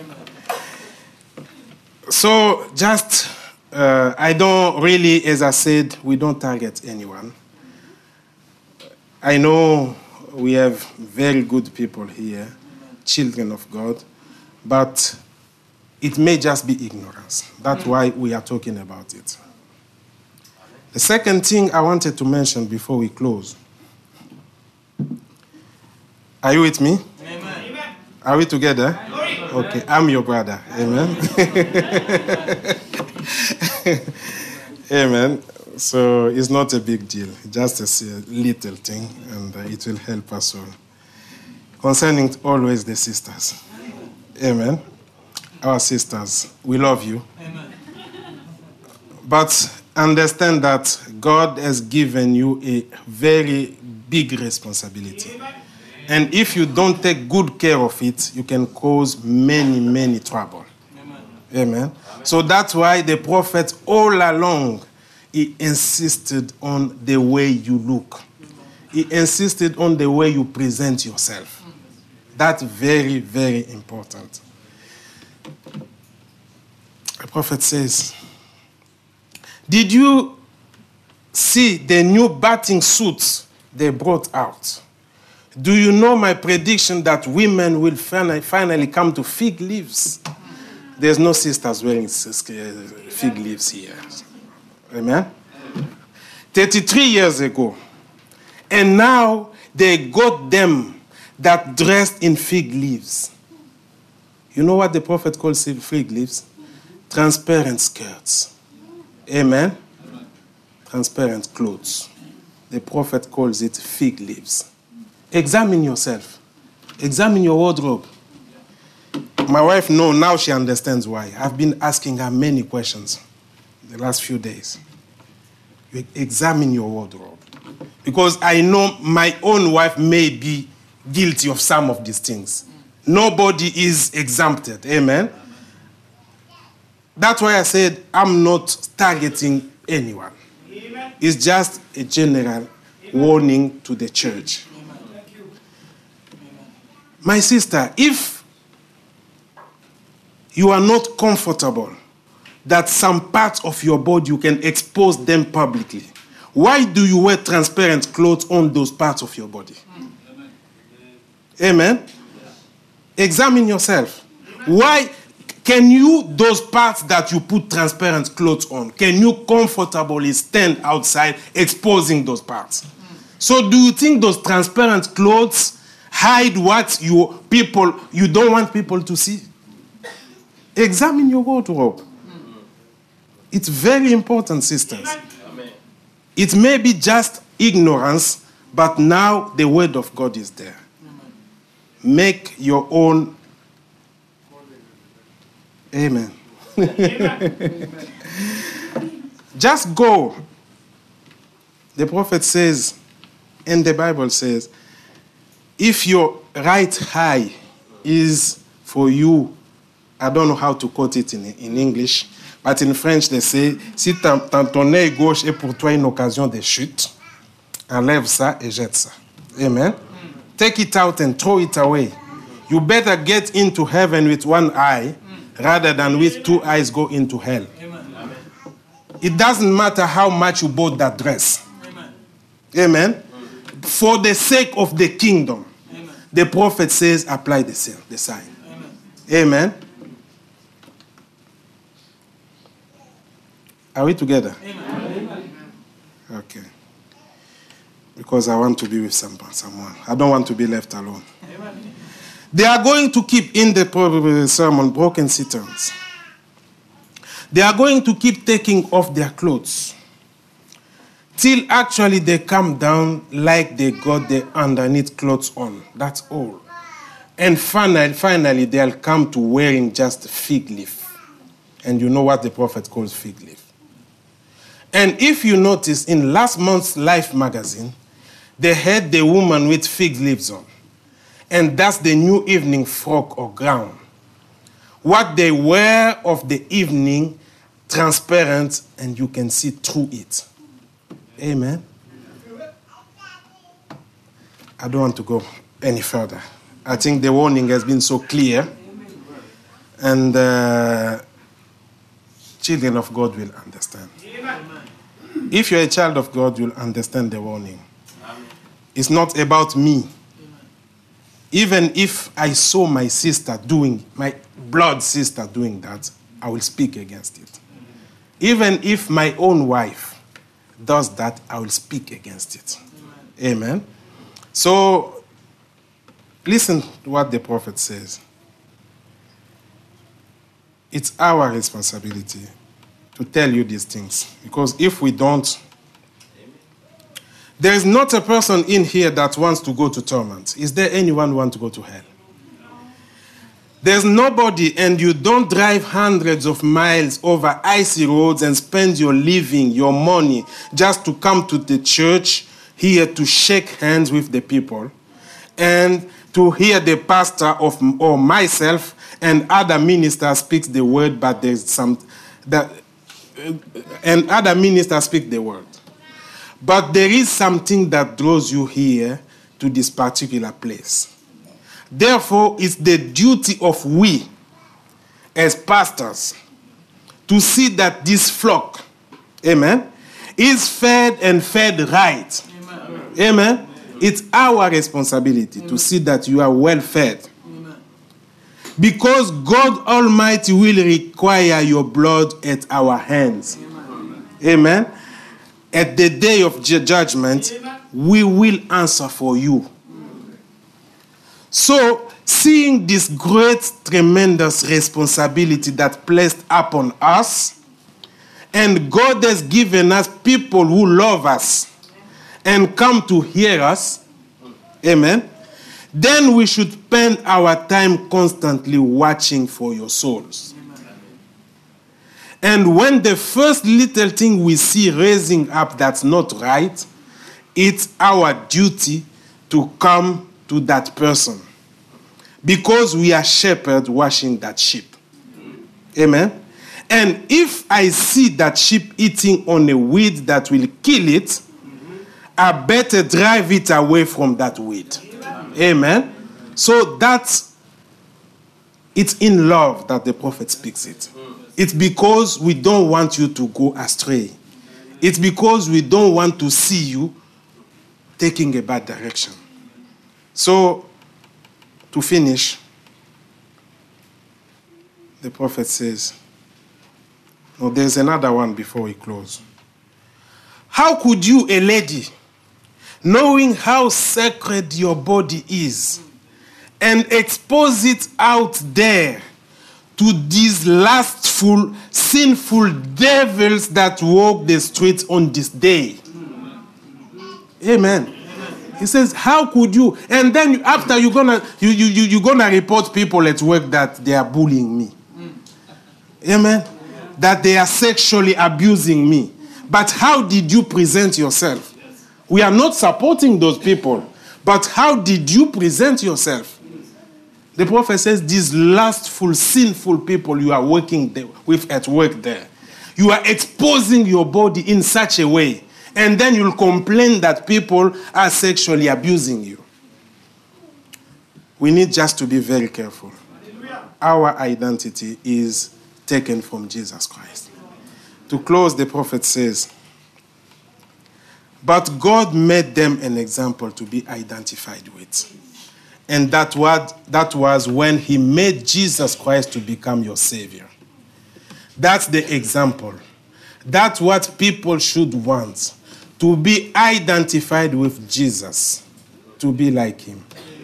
So just, uh, I don't really, as I said, we don't target anyone. I know we have very good people here, children of God, but it may just be ignorance. That's why we are talking about it. The second thing I wanted to mention before we close. Are you with me? Amen. Are we together? Okay, I'm your brother. Amen. Amen. So it's not a big deal, just a little thing, and uh, it will help us all. Concerning always the sisters. Amen. Our sisters, we love you. Amen. But understand that God has given you a very big responsibility. Amen. And if you don't take good care of it, you can cause many, many trouble. Amen. Amen. So that's why the prophet all along, he insisted on the way you look. He insisted on the way you present yourself. That's very, very important. The prophet says, did you see the new bathing suits they brought out? Do you know my prediction that women will finally come to fig leaves? There's no sisters wearing fig leaves here. Amen? thirty-three years ago. And now they got them that dressed in fig leaves. You know what the prophet calls fig leaves? Transparent skirts. Amen? Transparent clothes. The prophet calls it fig leaves. Examine yourself. Examine your wardrobe. My wife knows, now she understands why. I've been asking her many questions the last few days. You examine your wardrobe. Because I know my own wife may be guilty of some of these things. Nobody is exempted. Amen? That's why I said I'm not targeting anyone. It's just a general warning to the church. My sister, if you are not comfortable that some parts of your body you can expose them publicly, why do you wear transparent clothes on those parts of your body? Amen? Amen? Examine yourself. Why can you, those parts that you put transparent clothes on, can you comfortably stand outside exposing those parts? So do you think those transparent clothes hide what you people you don't want people to see? Examine your wardrobe. It's very important, sisters. Amen. It may be just ignorance, but now the word of God is there. Make your own. Amen. Amen. Just go. The prophet says, and the Bible says, if your right eye is for you, I don't know how to quote it in, in English, but in French they say, si ton, ton œil gauche est pour toi une occasion de chute, enlève ça et jette ça. Amen? Mm. Take it out and throw it away. You better get into heaven with one eye rather than with two eyes go into hell. Amen. It doesn't matter how much you bought that dress. Amen. Amen. For the sake of the kingdom, amen, the prophet says, apply the sign. The sign. Amen. Amen. Are we together? Amen. Okay. Because I want to be with some, someone. I don't want to be left alone. Amen. They are going to keep in the sermon broken cisterns. They are going to keep taking off their clothes till actually they come down like they got the underneath clothes on. That's all. And finally, finally they'll come to wearing just fig leaf. And you know what the prophet calls fig leaf. And if you notice, in last month's Life magazine, they had the woman with fig leaves on. And that's the new evening frock or gown. What they wear of the evening, transparent, and you can see through it. Amen. I don't want to go any further. I think the warning has been so clear. And uh, children of God will understand. If you're a child of God, you'll understand the warning. It's not about me. Even if I saw my sister doing, my blood sister doing that, I will speak against it. Even if my own wife does that, I will speak against it. Amen. Amen. So, listen to what the prophet says. It's our responsibility to tell you these things. Because if we don't, there is not a person in here that wants to go to torment. Is there anyone who wants to go to hell? There's nobody, and you don't drive hundreds of miles over icy roads and spend your living, your money, just to come to the church here to shake hands with the people and to hear the pastor of, or myself and other ministers speak the word, but there's some, that, and other ministers speak the word. But there is something that draws you here to this particular place. Therefore, it's the duty of we, as pastors, to see that this flock, amen, is fed and fed right. Amen. Amen. It's our responsibility, amen, to see that you are well fed. Amen. Because God Almighty will require your blood at our hands. Amen. Amen. At the day of judgment, amen, we will answer for you. So, seeing this great, tremendous responsibility that placed upon us, and God has given us people who love us and come to hear us, amen, then we should spend our time constantly watching for your souls. And when the first little thing we see raising up that's not right, it's our duty to come to that person. Because we are shepherds watching that sheep. Amen? And if I see that sheep eating on a weed that will kill it, I better drive it away from that weed. Amen? So that's, it's in love that the prophet speaks it. It's because we don't want you to go astray. It's because we don't want to see you taking a bad direction. So, to finish, the prophet says, no, there's another one before we close. How could you, a lady, knowing how sacred your body is, and expose it out there to these lustful, sinful devils that walk the streets on this day? Amen. He says, how could you? And then after you're gonna you you you you're gonna report people at work that they are bullying me. Amen. That they are sexually abusing me. But how did you present yourself? We are not supporting those people. But how did you present yourself? The prophet says, these lustful, sinful people you are working with at work there, you are exposing your body in such a way, and then you'll complain that people are sexually abusing you. We need just to be very careful. Our identity is taken from Jesus Christ. To close, the prophet says, but God made them an example to be identified with. And that was, that was when he made Jesus Christ to become your Savior. That's the example. That's what people should want. To be identified with Jesus. To be like him.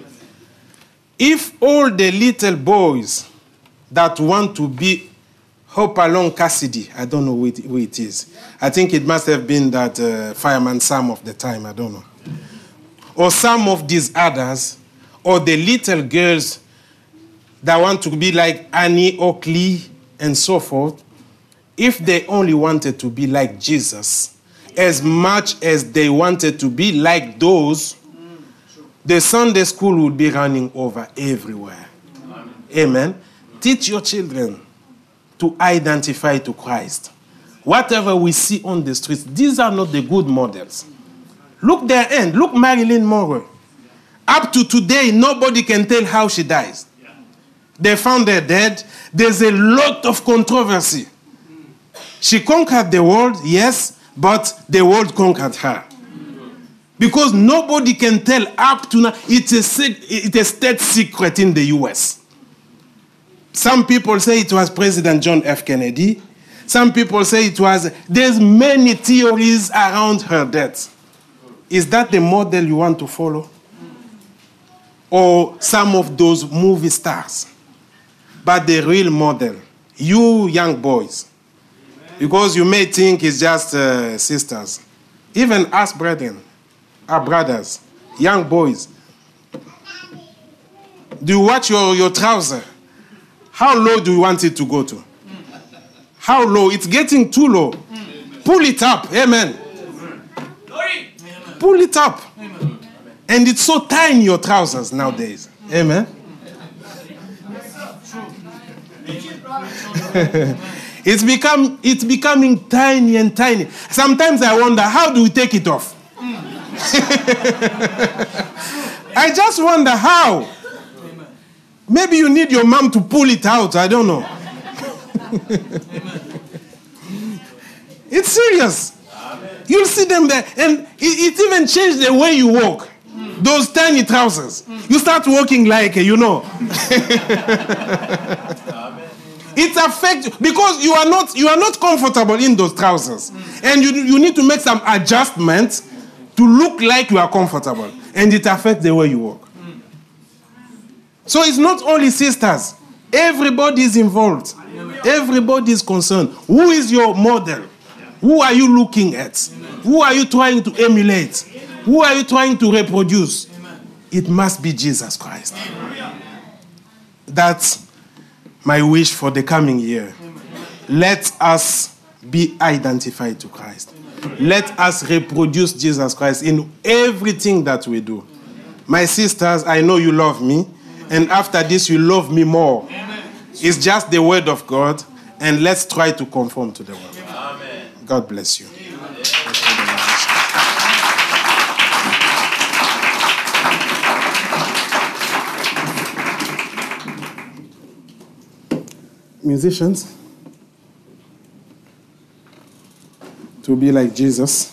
If all the little boys that want to be Hopalong Cassidy, I don't know who it, who it is. I think it must have been that uh, Fireman Sam of the time, I don't know. Or some of these others, or the little girls that want to be like Annie Oakley and so forth, if they only wanted to be like Jesus, as much as they wanted to be like those, the Sunday school would be running over everywhere. Amen. Amen. Teach your children to identify to Christ. Whatever we see on the streets, these are not the good models. Look their end. Look Marilyn Monroe. Up to today, nobody can tell how she dies. They found her dead. There's a lot of controversy. She conquered the world, yes, but the world conquered her. Because nobody can tell up to now. It's a, it's a state secret in the U S Some people say it was President John F. Kennedy. Some people say it was... There's many theories around her death. Is that the model you want to follow? Or some of those movie stars? But the real model, you young boys, because you may think it's just uh, sisters. Even us brethren, our brothers, young boys. Do you watch your, your trouser? How low do you want it to go to? How low? It's getting too low. Pull it up. Amen. Pull it up. And it's so tiny, your trousers nowadays. Amen. It's become it's becoming tiny and tiny. Sometimes I wonder, how do we take it off? I just wonder how. Maybe you need your mom to pull it out. I don't know. It's serious. You'll see them there. And it, it even changed the way you walk. Those tiny trousers. You start walking like, you know. It affects, because you are not you are not comfortable in those trousers. And you, you need to make some adjustments to look like you are comfortable. And it affects the way you walk. So it's not only sisters. Everybody is involved. Everybody is concerned. Who is your model? Who are you looking at? Who are you trying to emulate? Who are you trying to reproduce? It must be Jesus Christ. That's my wish for the coming year. Let us be identified to Christ. Let us reproduce Jesus Christ in everything that we do. My sisters, I know you love me. And after this, you love me more. Amen. It's just the word of God. And let's try to conform to the word. Amen. God bless you. Amen. Musicians, to be like Jesus.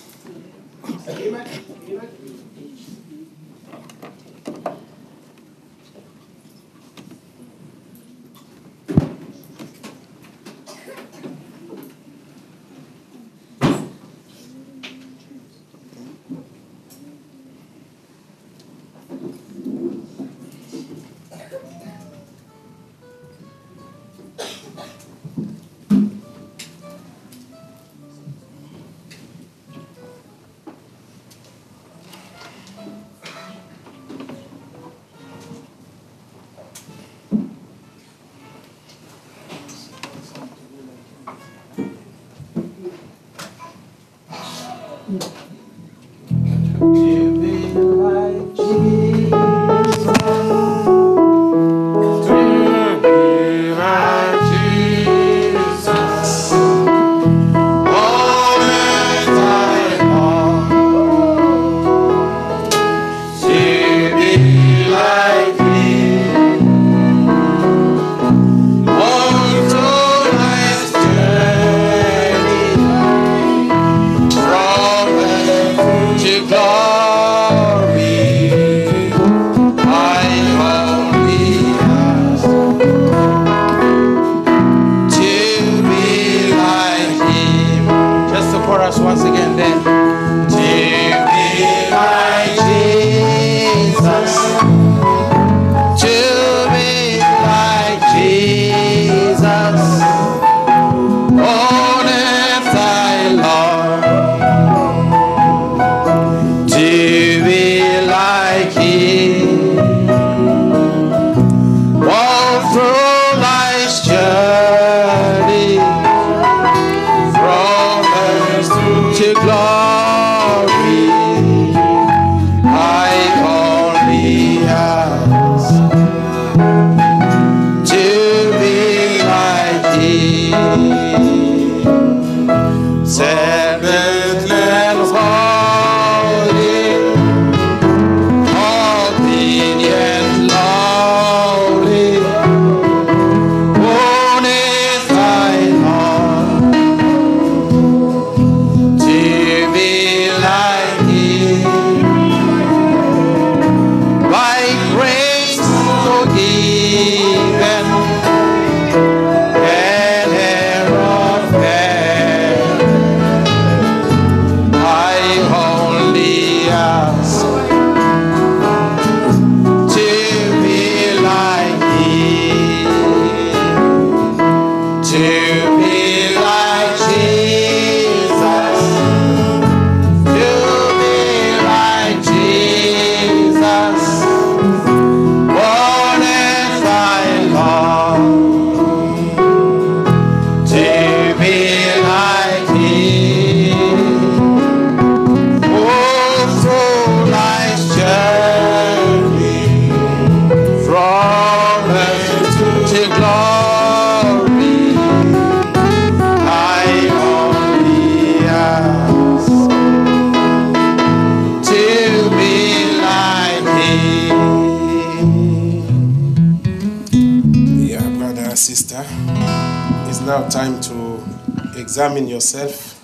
sister, it's now time to examine yourself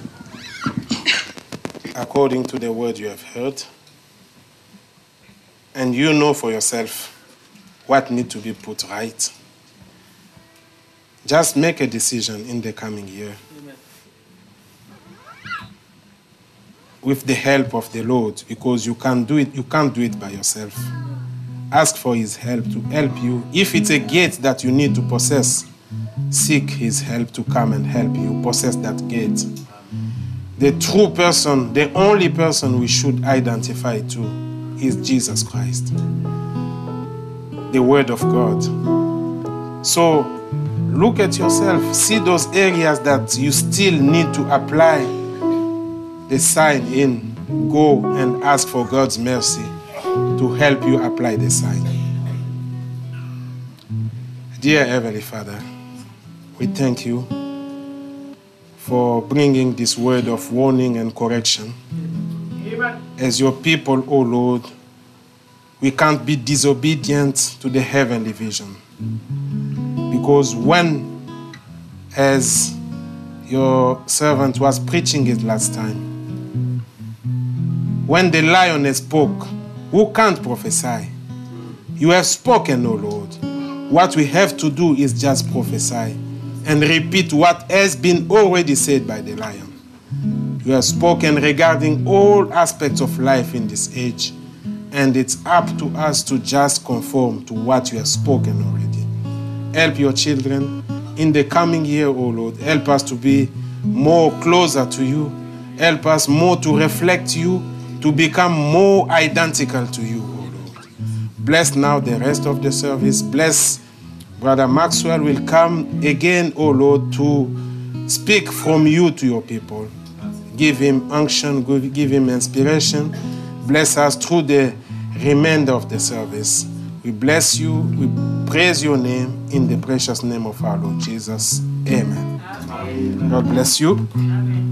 according to the word you have heard. And you know for yourself what needs to be put right. Just make a decision in the coming year. Amen. With the help of the Lord, because you can't do it, you can't do it by yourself. Ask for his help to help you. If it's a gate that you need to possess, seek his help to come and help you possess that gate. The true person, the only person we should identify to is Jesus Christ, the Word of God. So look at yourself, see those areas that you still need to apply the sign in. Go and ask for God's mercy to help you apply the sign. Dear Heavenly Father, we thank you for bringing this word of warning and correction. As your people, O Lord, we can't be disobedient to the heavenly vision. Because when, as your servant was preaching it last time, when the lioness spoke, who can't prophesy? You have spoken, O Lord. What we have to do is just prophesy and repeat what has been already said by the lion. You have spoken regarding all aspects of life in this age, and it's up to us to just conform to what you have spoken already. Help your children in the coming year, O Lord. Help us to be more closer to you. Help us more to reflect you, to become more identical to you, O Lord. Bless now the rest of the service. Bless Brother Maxwell will come again, O Lord, to speak from you to your people. Give him unction, give him inspiration. Bless us through the remainder of the service. We bless you, we praise your name in the precious name of our Lord Jesus. Amen. Amen. God bless you. Amen.